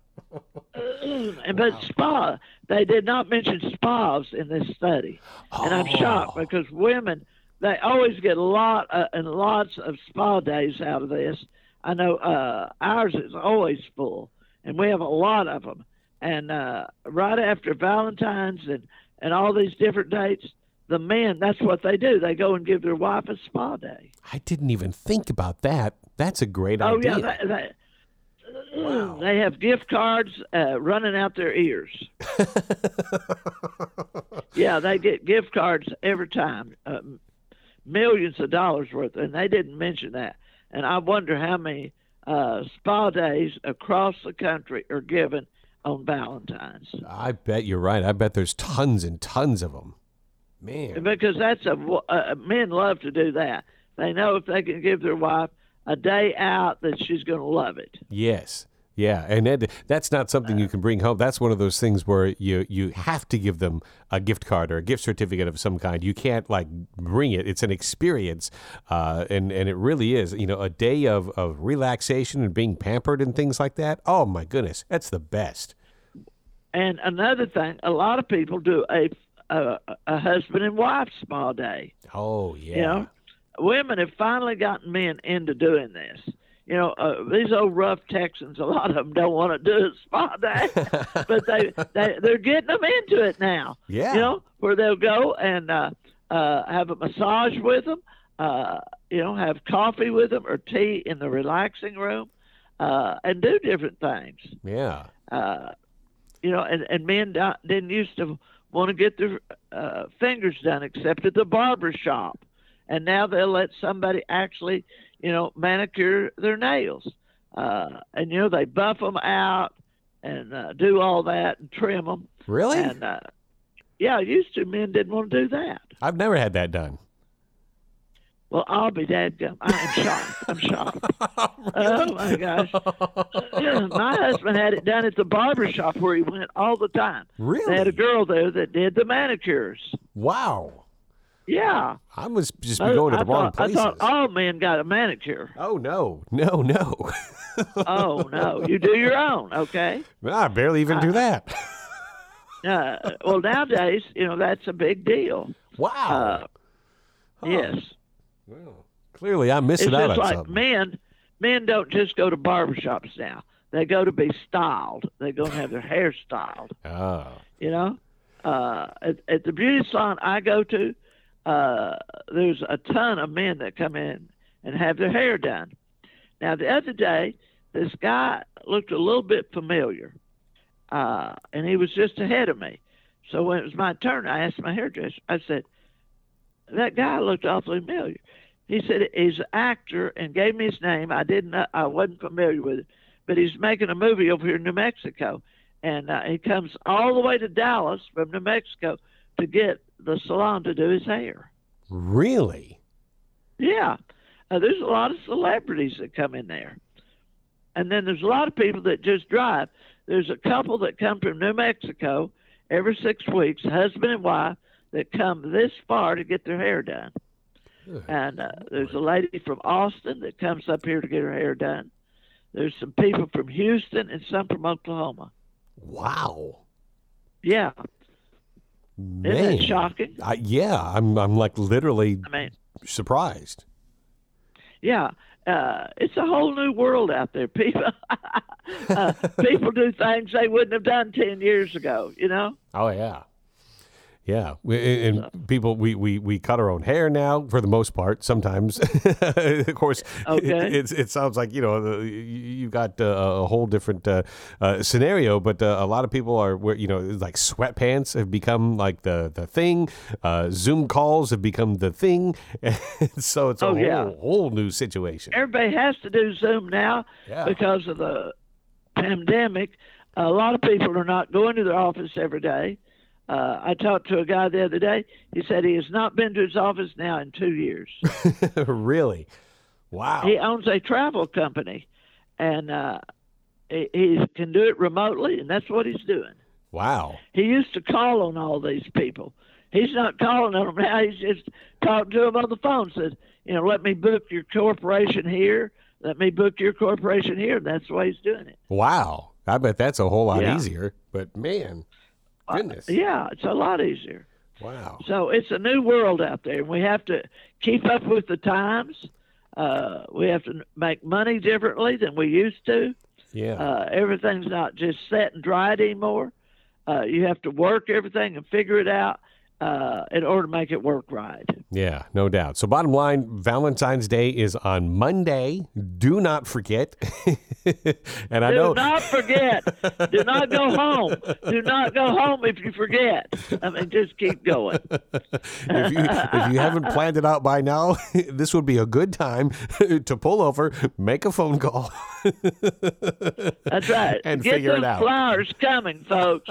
but spa, they did not mention spas in this study, and I'm shocked because women, they always get a lot and lots of spa days out of this. I know ours is always full, and we have a lot of them. And right after Valentine's and all these different dates, the men, that's what they do. They go and give their wife a spa day. I didn't even think about that. That's a great idea. Oh yeah, they have gift cards running out their ears. Yeah, they get gift cards every time, millions of dollars worth, and they didn't mention that. And I wonder how many spa days across the country are given on Valentine's. I bet you're right. I bet there's tons and tons of them. Man. Because that's men love to do that. They know if they can give their wife a day out that she's going to love it. Yes. Yeah, and that's not something you can bring home. That's one of those things where you have to give them a gift card or a gift certificate of some kind. You can't bring it. It's an experience, and it really is. A day of relaxation and being pampered and things like that. Oh my goodness, that's the best. And another thing, a lot of people do a husband and wife spa day. Oh yeah. Women have finally gotten men into doing this. These old rough Texans, a lot of them don't want to do a spa day, but they're getting them into it now. Yeah. Where they'll go and have a massage with them, have coffee with them or tea in the relaxing room, and do different things. Yeah. And men didn't used to want to get their fingers done except at the barber shop, and now they'll let somebody actually manicure their nails. And, they buff them out and do all that and trim them. Really? And, used to, men didn't want to do that. I've never had that done. Well, I'll be dadgum. I am shocked. I'm shocked. Oh, my gosh. My husband had it done at the barber shop where he went all the time. Really? They had a girl there that did the manicures. Wow. Yeah. I must just be going to the wrong places. I thought all men got a manicure. Oh, no. Oh, no. You do your own, okay? I barely even do that. Well, nowadays, that's a big deal. Wow. Yes. Well, clearly I'm missing out on like something. Men don't just go to barbershops now. They go to be styled. They go and have their hair styled. Oh. At the beauty salon I go to, there's a ton of men that come in and have their hair done. Now, the other day, this guy looked a little bit familiar, and he was just ahead of me. So when it was my turn, I asked my hairdresser, I said, that guy looked awfully familiar. He said he's an actor and gave me his name. I wasn't familiar with it, but he's making a movie over here in New Mexico. And he comes all the way to Dallas from New Mexico to get the salon to do his hair. Really? Yeah. There's a lot of celebrities that come in there. And then there's a lot of people that just drive. There's a couple that come from New Mexico every 6 weeks, husband and wife, that come this far to get their hair done. Good. And there's a lady from Austin that comes up here to get her hair done. There's some people from Houston and some from Oklahoma. Wow. Yeah. Man. Isn't that shocking? I'm like literally surprised. Yeah. It's a whole new world out there. People do things they wouldn't have done 10 years ago, Oh, yeah. Yeah, and people, we cut our own hair now for the most part. Sometimes, of course, Okay. it sounds like you got a whole different scenario, but a lot of people are like sweatpants have become like the thing. Zoom calls have become the thing, so it's a whole new situation. Everybody has to do Zoom now because of the pandemic. A lot of people are not going to their office every day. I talked to a guy the other day. He said he has not been to his office now in 2 years. Really? Wow. He owns a travel company, and he can do it remotely, and that's what he's doing. Wow. He used to call on all these people. He's not calling on them now. He's just talking to them on the phone. Says, let me book your corporation here. Let me book your corporation here. And that's the way he's doing it. Wow. I bet that's a whole lot easier. But, man, goodness. Yeah, it's a lot easier. Wow. So it's a new world out there, and we have to keep up with the times. We have to make money differently than we used to. Yeah. Everything's not just set and dried anymore. You have to work everything and figure it out in order to make it work right. Yeah, no doubt. So bottom line, Valentine's Day is on Monday. Do not forget. And I know. Do not forget. Do not go home. Do not go home if you forget. I mean, just keep going. If you haven't planned it out by now, this would be a good time to pull over, make a phone call. That's right. And Get figure those it out. flowers coming, folks.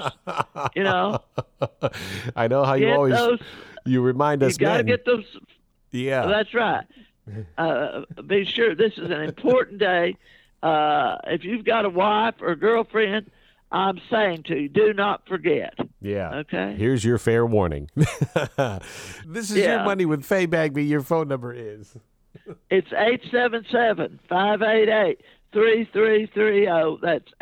I know how you Get always those. you remind us You got to men. get those. Yeah. That's right. Be sure this is an important day. If you've got a wife or a girlfriend, I'm saying to you, do not forget. Yeah. Okay. Here's your fair warning. This is your money with Faye Bagby. Your phone number is. It's 877-588-3330. That's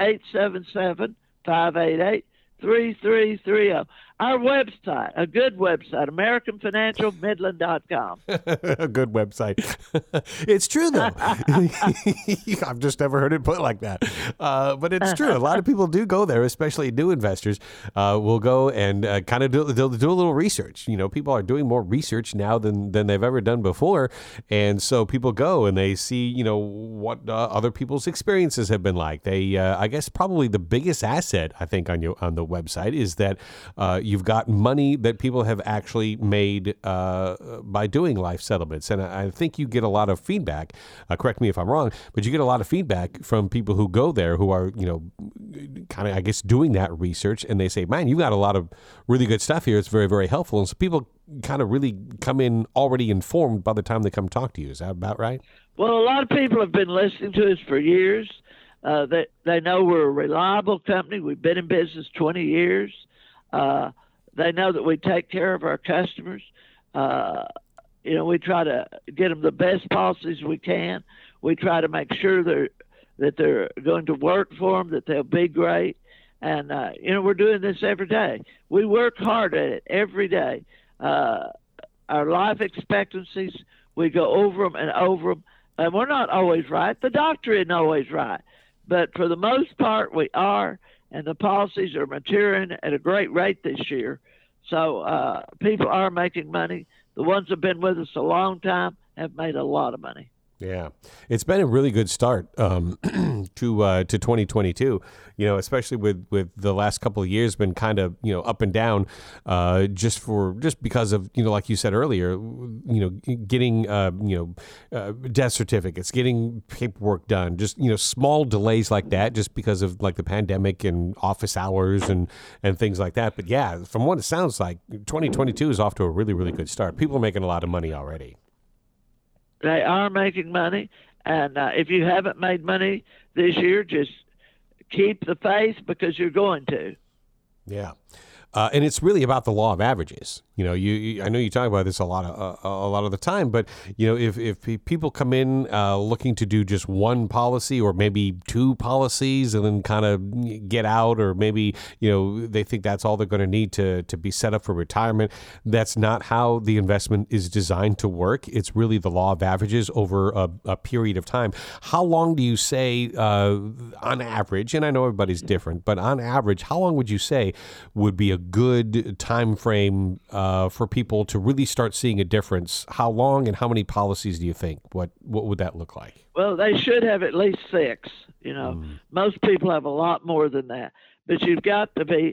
877-588-3330. Our website, a good website, AmericanFinancialMidland.com. A good website. It's true, though. I've just never heard it put like that. But it's true. A lot of people do go there, especially new investors will go and kind of they'll do a little research. People are doing more research now than they've ever done before. And so people go and they see, what other people's experiences have been like. They, I guess, probably the biggest asset, I think, on the website is that you've got money that people have actually made by doing life settlements. And I think you get a lot of feedback. Correct me if I'm wrong, but you get a lot of feedback from people who go there who are, kind of, I guess, doing that research. And they say, man, you've got a lot of really good stuff here. It's very, very helpful. And so people kind of really come in already informed by the time they come talk to you. Is that about right? Well, a lot of people have been listening to us for years. They know we're a reliable company. We've been in business 20 years. They know that we take care of our customers. We try to get them the best policies we can. We try to make sure that they're going to work for them, that they'll be great. And, we're doing this every day. We work hard at it every day. Our life expectancies, we go over them and over them. And we're not always right. The doctor isn't always right. But for the most part, we are. And the policies are maturing at a great rate this year. So people are making money. The ones that have been with us a long time have made a lot of money. Yeah, it's been a really good start to 2022. Especially with the last couple of years been kind of up and down, just because of like you said earlier, getting death certificates, getting paperwork done, just small delays like that, just because of like the pandemic and office hours and things like that. But yeah, from what it sounds like, 2022 is off to a really, really good start. People are making a lot of money already. They are making money, and if you haven't made money this year, just keep the faith because you're going to. Yeah. And it's really about the law of averages. I know you talk about this a lot of the time, but if people come in looking to do just one policy or maybe two policies and then kind of get out, or maybe they think that's all they're going to need to be set up for retirement. That's not how the investment is designed to work. It's really the law of averages over a period of time. How long do you say, on average, and I know everybody's different, but on average, how long would you say would be a good time frame for people to really start seeing a difference? How long and how many policies do you think? What would that look like? Well, they should have at least 6. Most people have a lot more than that, but you've got to be,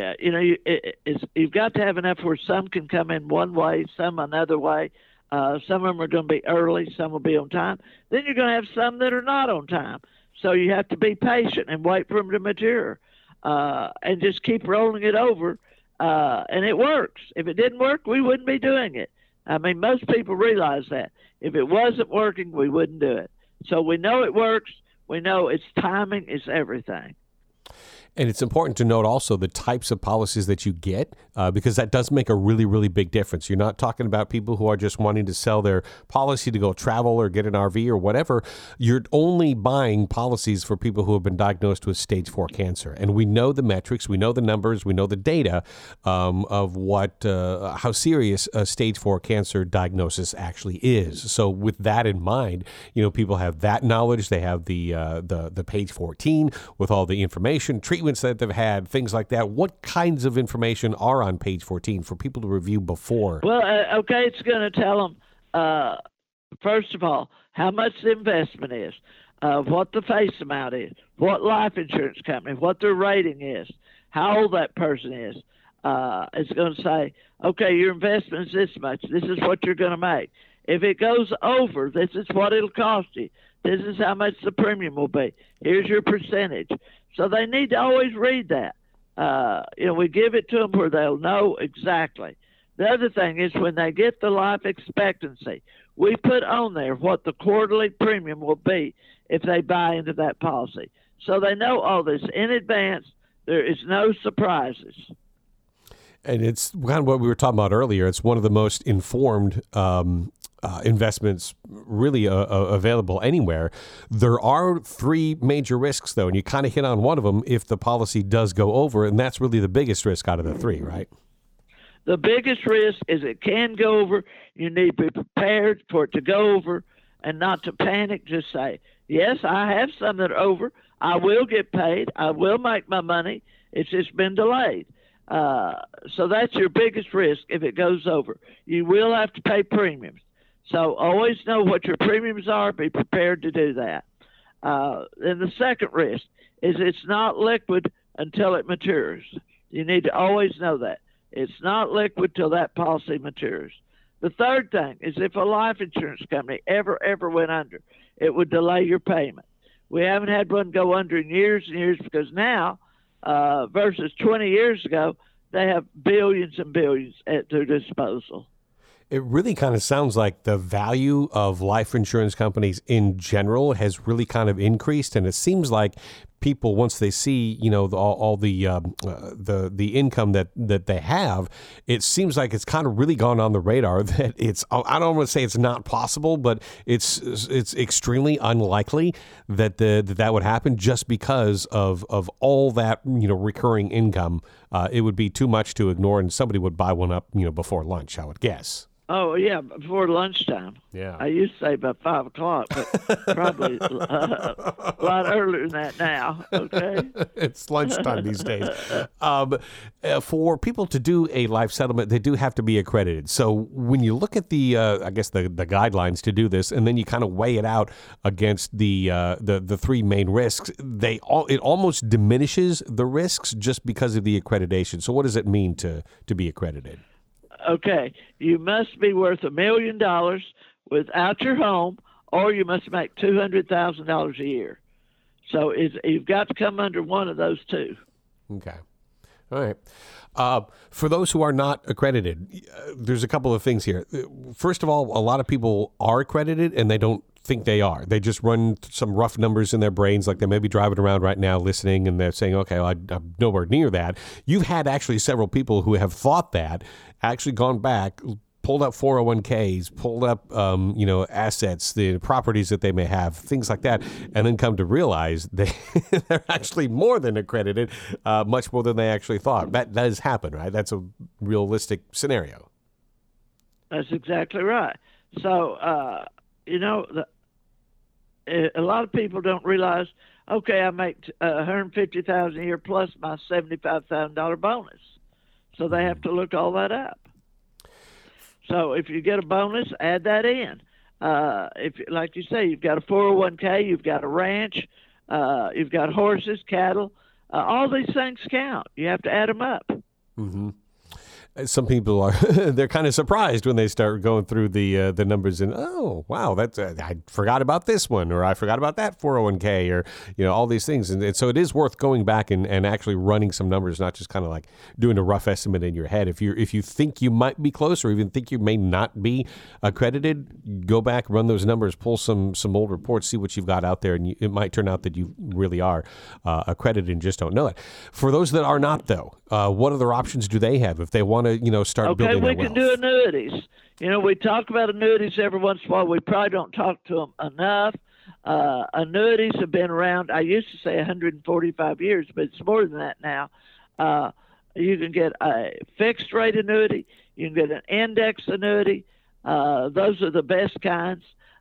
you've got to have enough where some can come in one way, some another way. Some of them are going to be early, some will be on time. Then you're going to have some that are not on time. So you have to be patient and wait for them to mature, and just keep rolling it over. And it works. If it didn't work, we wouldn't be doing it. I mean, most people realize that. If it wasn't working, we wouldn't do it. So we know it works. We know its timing is everything. And it's important to note also the types of policies that you get, because that does make a really, really big difference. You're not talking about people who are just wanting to sell their policy to go travel or get an RV or whatever. You're only buying policies for people who have been diagnosed with stage 4 cancer. And we know the metrics, we know the numbers, we know the data of how serious a stage 4 cancer diagnosis actually is. So with that in mind, people have that knowledge. They have the page 14 with all the information, treatments that they've had, things like that. What kinds of information are on page 14 for people to review before? Well, okay, it's going to tell them, first of all, how much the investment is, what the face amount is, what life insurance company, what their rating is, how old that person is. It's going to say, okay, your investment is this much. This is what you're going to make. If it goes over, this is what it'll cost you. This is how much the premium will be. Here's your percentage. So they need to always read that. We give it to them where they'll know exactly. The other thing is when they get the life expectancy, we put on there what the quarterly premium will be if they buy into that policy. So they know all this in advance. There is no surprises. And it's kind of what we were talking about earlier. It's one of the most informed investments really available anywhere. There are 3 major risks, though, and you kind of hit on one of them if the policy does go over, and that's really the biggest risk out of the 3, right? The biggest risk is it can go over. You need to be prepared for it to go over and not to panic. Just say, yes, I have some that are over. I will get paid. I will make my money. It's just been delayed. So that's your biggest risk if it goes over. You will have to pay premiums. So always know what your premiums are. Be prepared to do that. Then the second risk is it's not liquid until it matures. You need to always know that. It's not liquid till that policy matures. The third thing is if a life insurance company ever went under, it would delay your payment. We haven't had one go under in years and years because now, versus 20 years ago, they have billions and billions at their disposal. It really kind of sounds like the value of life insurance companies in general has really kind of increased, and it seems like people, once they see all the income that they have, it seems like it's kind of really gone on the radar that it's, I don't want to say it's not possible, but it's extremely unlikely that that would happen just because of all that recurring income. It would be too much to ignore, and somebody would buy one up before lunch, I would guess. Oh, yeah, before lunchtime. Yeah. I used to say about 5 o'clock, but probably a lot earlier than that now, okay? It's lunchtime these days. For people to do a life settlement, they do have to be accredited. So when you look at the guidelines to do this, and then you kind of weigh it out against the 3 main risks, it almost diminishes the risks just because of the accreditation. So what does it mean to be accredited? Okay, you must be worth $1 million without your home, or you must make $200,000 a year. So you've got to come under one of those 2. Okay. All right. For those who are not accredited, there's a couple of things here. First of all, a lot of people are accredited and they don't think they are. They just run some rough numbers in their brains, like they may be driving around right now listening, and they're saying, okay, well, I'm nowhere near that. You've had actually several people who have thought that, actually gone back, pulled up 401ks, pulled up, assets, the properties that they may have, things like that, and then come to realize they're actually more than accredited, much more than they actually thought. That does happen, right? That's a realistic scenario. That's exactly right. So, a lot of people don't realize, okay, I make $150,000 a year plus my $75,000 bonus. So they have to look all that up. So if you get a bonus, add that in. If, like you say, you've got a 401k, you've got a ranch, you've got horses, cattle, all these things count. You have to add them up. Mm-hmm. Some people are they're kind of surprised when they start going through the numbers and, oh, wow, that's I forgot about this one, or I forgot about that 401k, or all these things. And so it is worth going back and actually running some numbers, not just kind of like doing a rough estimate in your head. If you think you might be close, or even think you may not be accredited, go back, run those numbers, pull some old reports, see what you've got out there, and it might turn out that you really are accredited and just don't know it. For those that are not, though, what other options do they have if they want to, start building their wealth? Okay, we can do annuities. We talk about annuities every once in a while. We probably don't talk to them enough. Annuities have been around, I used to say 145 years, but it's more than that now. You can get a fixed rate annuity. You can get an index annuity. Those are the best kinds.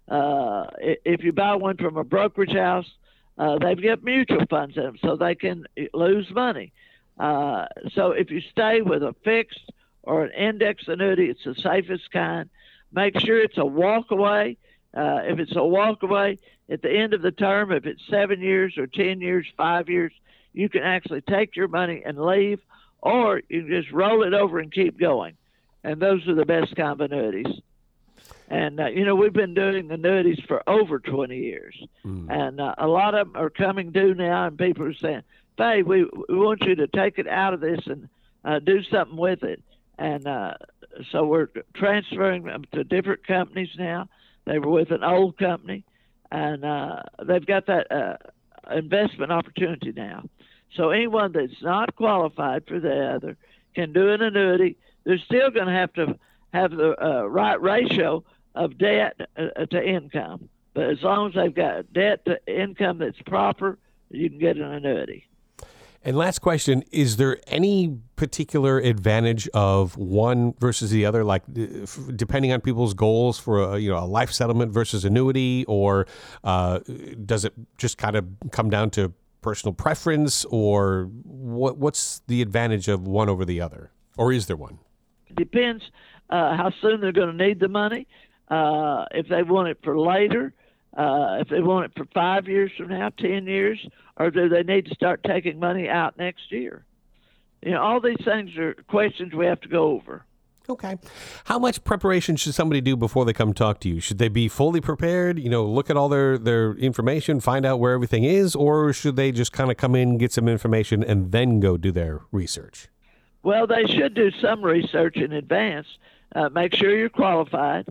If you buy one from a brokerage house, they've got mutual funds in them, so they can lose money. So if you stay with a fixed or an index annuity, it's the safest kind. Make sure it's a walk-away. If it's a walk-away, at the end of the term, if it's 7 years or 10 years, 5 years, you can actually take your money and leave, or you can just roll it over and keep going. And those are the best kind of annuities. And, we've been doing annuities for over 20 years. And a lot of them are coming due now, and people are saying, hey, we want you to take it out of this and do something with it. And so we're transferring them to different companies now. They were with an old company, and they've got that investment opportunity now. So anyone that's not qualified for the other can do an annuity. They're still going to have the right ratio of debt to income. But as long as they've got debt to income that's proper, you can get an annuity. And last question, is there any particular advantage of one versus the other, like depending on people's goals for a life settlement versus annuity, or does it just kind of come down to personal preference, or what's the advantage of one over the other, or is there one? It depends how soon they're going to need the money, if they want it for later, if they want it for 5 years from now, 10 years, or do they need to start taking money out next year? All these things are questions we have to go over. Okay. How much preparation should somebody do before they come talk to you? Should they be fully prepared, look at all their information, find out where everything is, or should they just kind of come in, get some information, and then go do their research? Well, they should do some research in advance. Make sure you're qualified.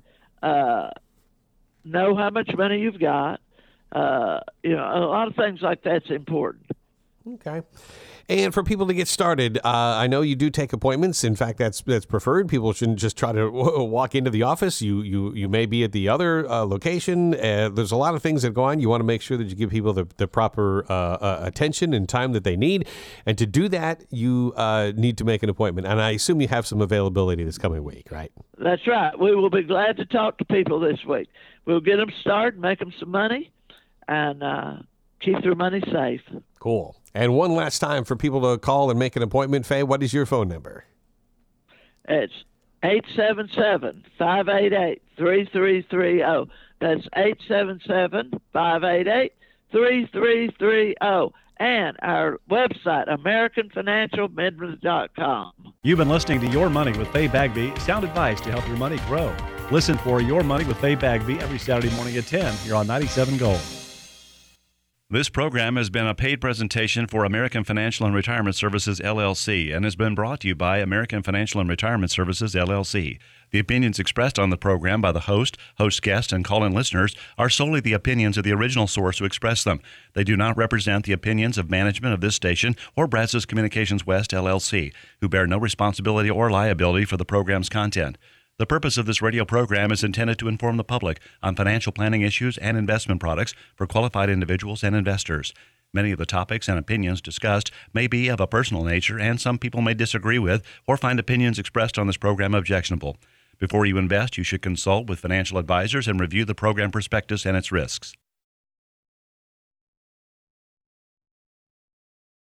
Know how much money you've got. A lot of things like that's important. Okay. And for people to get started, I know you do take appointments. In fact, that's preferred. People shouldn't just try to walk into the office. You may be at the other location. There's a lot of things that go on. You want to make sure that you give people the proper attention and time that they need. And to do that, you need to make an appointment. And I assume you have some availability this coming week, right? That's right. We will be glad to talk to people this week. We'll get them started, make them some money, and keep their money safe. Cool. And one last time for people to call and make an appointment, Faye, what is your phone number? It's 877-588-3330. That's 877-588-3330. And our website, AmericanFinancialMidland.com. You've been listening to Your Money with Faye Bagby, sound advice to help your money grow. Listen for Your Money with Faye Bagby every Saturday morning at 10 here on 97 Gold. This program has been a paid presentation for American Financial and Retirement Services, LLC, and has been brought to you by American Financial and Retirement Services, LLC. The opinions expressed on the program by the host, guests, and call-in listeners are solely the opinions of the original source who expressed them. They do not represent the opinions of management of this station or Brazos Communications West, LLC, who bear no responsibility or liability for the program's content. The purpose of this radio program is intended to inform the public on financial planning issues and investment products for qualified individuals and investors. Many of the topics and opinions discussed may be of a personal nature, and some people may disagree with or find opinions expressed on this program objectionable. Before you invest, you should consult with financial advisors and review the program prospectus and its risks.